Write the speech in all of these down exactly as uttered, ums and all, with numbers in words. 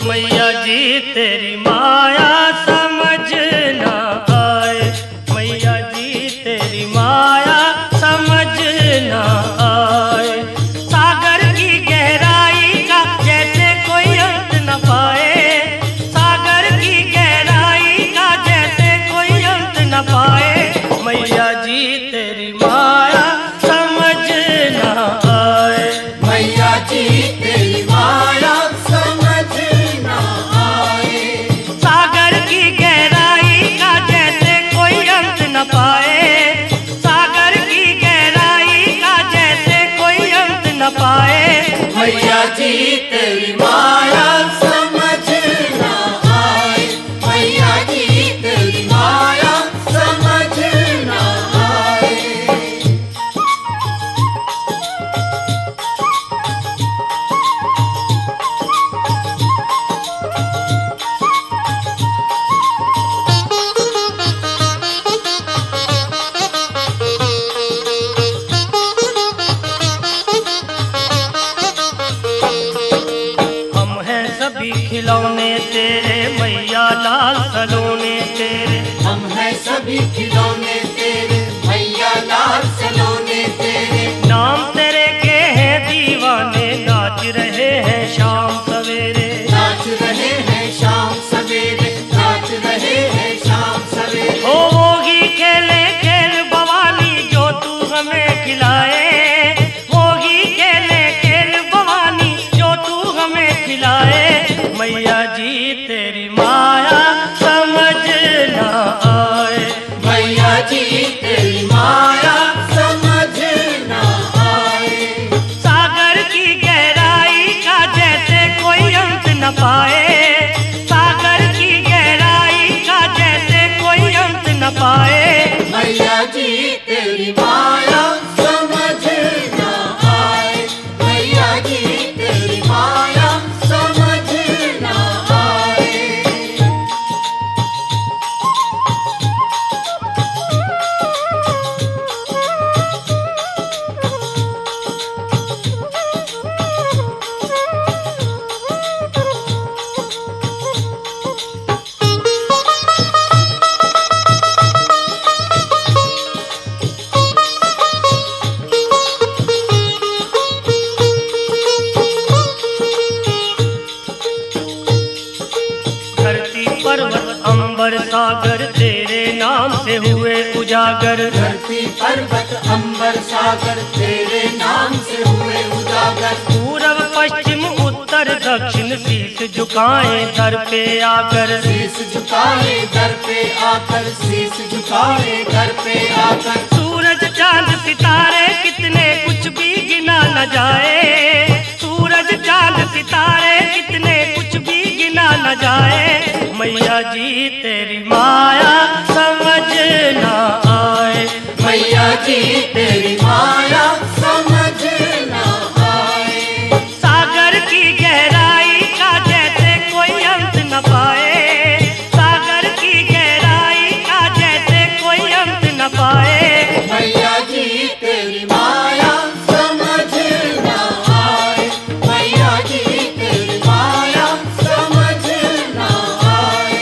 मैया जी तेरी माया समझ ना आए, मैया जी तेरी माया समझ ना आए। सागर की गहराई का जैसे कोई अंत न पाए, सागर की गहराई का जैसे कोई अंत न पाए। मैया जी तेरी माया समझ ना आए, मैया जी तेरी माया समझ ना आए। सागर की गहराई का जैसे कोई अंत न पाए, सागर की गहराई का जैसे कोई अंत न पाए। मैया जी तेरी माया समझ ना आए, मैया जी तेरी माया समझ ना आए। हम हैं सभी खिलौने तेरे मैया लाल सलोने तेरे, हम हैं सभी खिलौने तेरे मैया लाल सलोने तेरे। नाम तेरे के हैं दीवाने नाच रहे हैं शाम सवेरे, नाच रहे हैं शाम सवेरे, नाच रहे हैं शाम सवेरे। ओ होगी खेले खेल भवानी जो तू हमें खिलाए, होगी खेले खेल भवानी जो तू हमें खिलाए। मैया जी तेरी माया समझ ना आए, मैया जी तेरी माया समझ ना आए। सागर की गहराई का जैसे कोई अंत न पाए, सागर की गहराई का जैसे कोई अंत न पाए। मैया जी तेरी माया समझ ना आए, मैया जी तेरी माया समझ ना आए। धरती पर्वत अंबर सागर तेरे नाम से हुए उजागर, धरती पर्वत अंबर सागर तेरे नाम से हुए उजागर। पूरब पश्चिम उत्तर दक्षिण शीश झुकाएं दर पे आकर, शीश झुकाए दर पे आकर, शीश झुकाए दर पे आकर। सूरज चांद सितारे कितने कुछ भी गिना न जाए, सूरज चांद सितारे कितने कुछ भी गिना न जाए। मैया जी तेरी माया समझ ना आए, मैया जी तेरी माया समझ ना आए। सागर की गहराई का जैसे कोई अंत न पाए, सागर की गहराई का जैसे कोई अंत न पाए। मैया जी तेरी माया समझ ना आए, मैया जी तेरी माया समझ ना आए।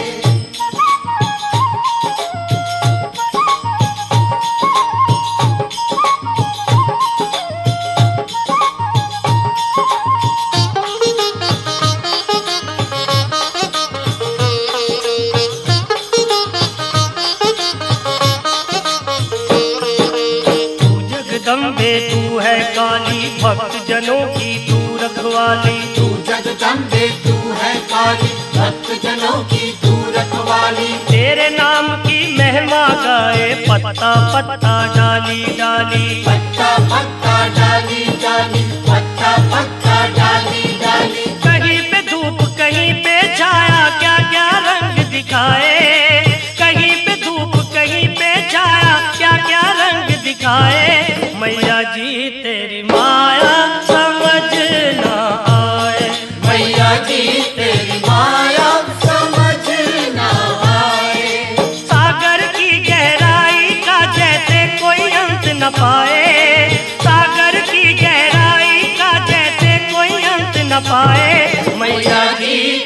तू जगदम्बे तू है काली भक्त जनों की तू रखवाली, तू जगदम्बे तू है काली भक्त जनों की तू रखवाली। तेरे नाम की महिमा गाए पत्ता पत्ता डाली डाली। पत्ता पत्ता डाली डाली, पत्ता पत्ता डाली डाली। कहीं पे धूप कहीं पे छाया क्या क्या रंग दिखाए, कहीं पे धूप कहीं पे छाया क्या क्या रंग दिखाए। मैया जी तेरी माया समझ ना आए, मैया जी तेरी माया समझ ना आए। सागर की गहराई का जैसे कोई अंत न पाए, सागर की गहराई का जैसे कोई अंत न पाए। मैया जी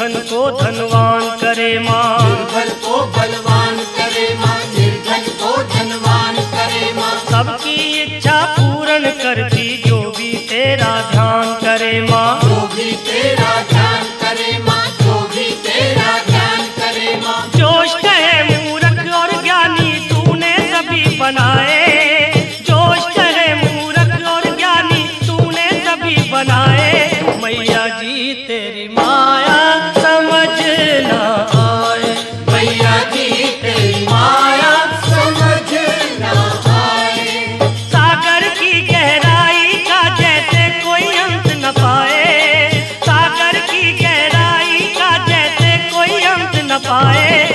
निर्धन को धनवान करे माँ, निर्बल को बलवान करे माँ, निर्धन को धनवान करे माँ। सबकी इच्छा पूर्ण करती जो भी तेरा ध्यान करे माँ, जो भी तेरा ध्यान करे माँ, जो भी तेरा ध्यान करे माँ। जोश कहे मूर्ख और ज्ञानी तूने सभी बनाए, जोश कहे मूर्ख और ज्ञानी तूने सभी बनाए। मैया जी तेरी माया समझ ना आए, मैया जी तेरी माया समझ ना आए। सागर की गहराई का जैसे कोई अंत न पाए, सागर की गहराई का जैसे कोई अंत न पाए।